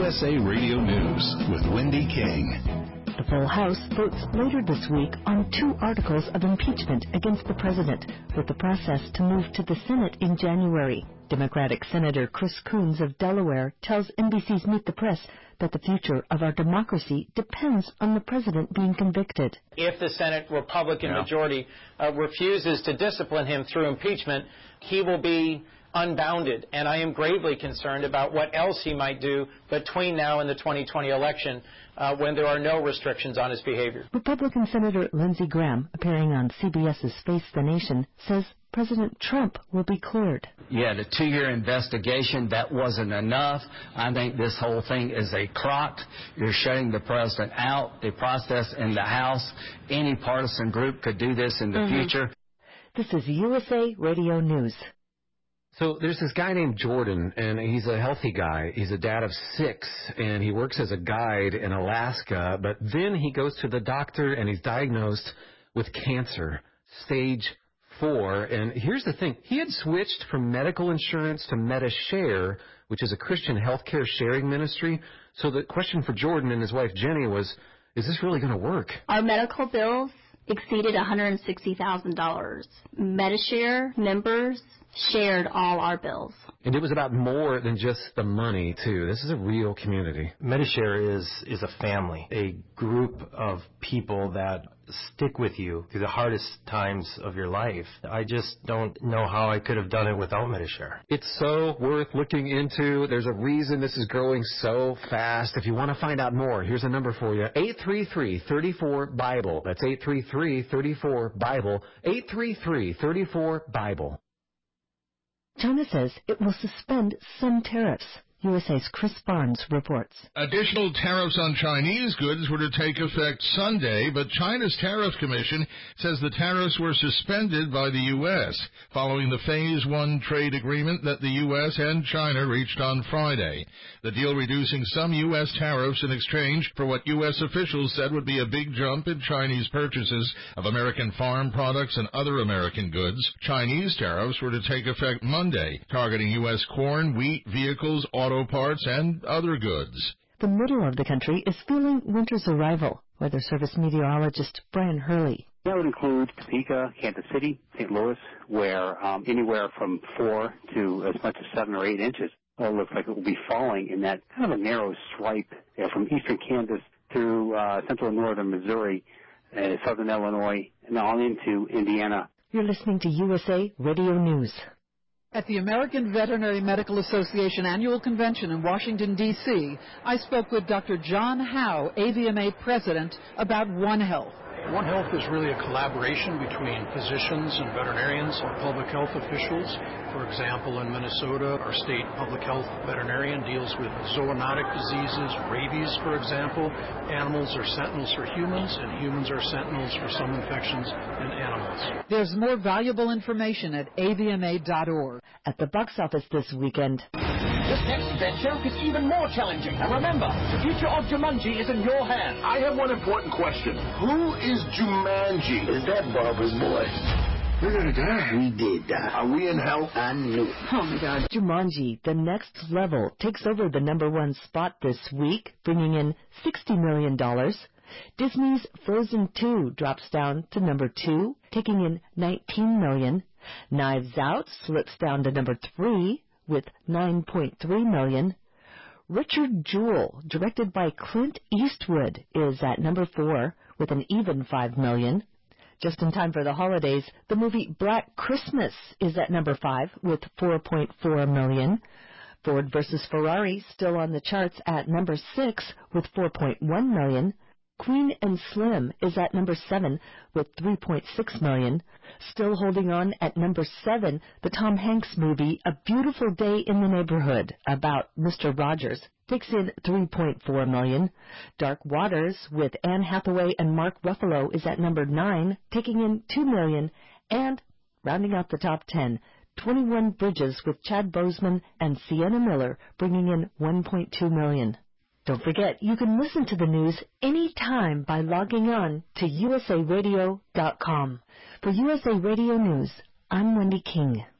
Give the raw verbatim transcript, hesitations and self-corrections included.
S A Radio News with Wendy King. The full House votes later this week on two articles of impeachment against the president, with the process to move to the Senate in January. Democratic Senator Chris Coons of Delaware tells N B C's Meet the Press that the future of our democracy depends on the president being convicted. If the Senate Republican yeah. majority uh, refuses to discipline him through impeachment, he will be unbounded, and I am gravely concerned about what else he might do between now and the twenty twenty election uh, when there are no restrictions on his behavior. Republican Senator Lindsey Graham, appearing on C B S's Face the Nation, says President Trump will be cleared. Yeah, the two-year investigation, that wasn't enough. I think this whole thing is a crock. You're shutting the president out. The process in the House, any partisan group could do this in the mm-hmm. future. This is U S A Radio News. So there's this guy named Jordan, and he's a healthy guy. He's a dad of six, and he works as a guide in Alaska. But then he goes to the doctor, and he's diagnosed with cancer, stage four. And here's the thing. He had switched from medical insurance to MediShare, which is a Christian healthcare sharing ministry. So the question for Jordan and his wife Jenny was, is this really going to work? Our medical bills exceeded one hundred sixty thousand dollars. MediShare members shared all our bills. And it was about more than just the money, too. This is a real community. MediShare is is a family, a group of people that stick with you through the hardest times of your life. I just don't know how I could have done it without MediShare. It's so worth looking into. There's a reason this is growing so fast. If you want to find out more, here's a number for you. eight three three, three four, BIBLE. That's eight three three, three four, BIBLE. eight three three, three four, BIBLE. China says it will suspend some tariffs. U S A's Chris Barnes reports. Additional tariffs on Chinese goods were to take effect Sunday, but China's Tariff Commission says the tariffs were suspended by the U S following the Phase One trade agreement that the U S and China reached on Friday. The deal reducing some U S tariffs in exchange for what U S officials said would be a big jump in Chinese purchases of American farm products and other American goods. Chinese tariffs were to take effect Monday, targeting U S corn, wheat, vehicles, auto parts, and other goods. The middle of the country is feeling winter's arrival. Weather Service meteorologist Brian Hurley. That would include Topeka, Kansas City, Saint Louis, where um, anywhere from four to as much as seven or eight inches uh, looks like it will be falling in that kind of a narrow stripe uh, from eastern Kansas through uh, central and northern Missouri, uh, southern Illinois, and on into Indiana. You're listening to U S A Radio News. At the American Veterinary Medical Association Annual Convention in Washington, D C, I spoke with Doctor John Howe, A V M A President, about One Health. One Health is really a collaboration between physicians and veterinarians or public health officials. For example, in Minnesota, our state public health veterinarian deals with zoonotic diseases, rabies, for example. Animals are sentinels for humans, and humans are sentinels for some infections in animals. There's more valuable information at A V M A dot org. At the box office this weekend, this next adventure is even more challenging. And remember, the future of Jumanji is in your hands. I have one important question. Who is Jumanji? Is that Barbara's boy? We're gonna die. We did die. Are we in hell? I knew it. Oh, my God. Jumanji, The Next Level, takes over the number one spot this week, bringing in sixty million dollars. Disney's Frozen two drops down to number two, taking in nineteen million dollars. Knives Out slips down to number three with nine point three million dollars. Richard Jewell, directed by Clint Eastwood, is at number four with an even five million dollars. Just in time for the holidays, the movie Black Christmas is at number five with four point four million dollars. Ford versus Ferrari still on the charts at number six with four point one million dollars. Queen and Slim is at number seven with three point six million dollars. Still holding on at number seven, the Tom Hanks movie A Beautiful Day in the Neighborhood about Mister Rogers takes in three point four million dollars. Dark Waters with Anne Hathaway and Mark Ruffalo is at number nine, taking in two million dollars. And rounding out the top ten, twenty-one Bridges with Chad Boseman and Sienna Miller bringing in one point two million dollars. Don't forget, you can listen to the news anytime by logging on to U S A radio dot com. For U S A Radio News, I'm Wendy King.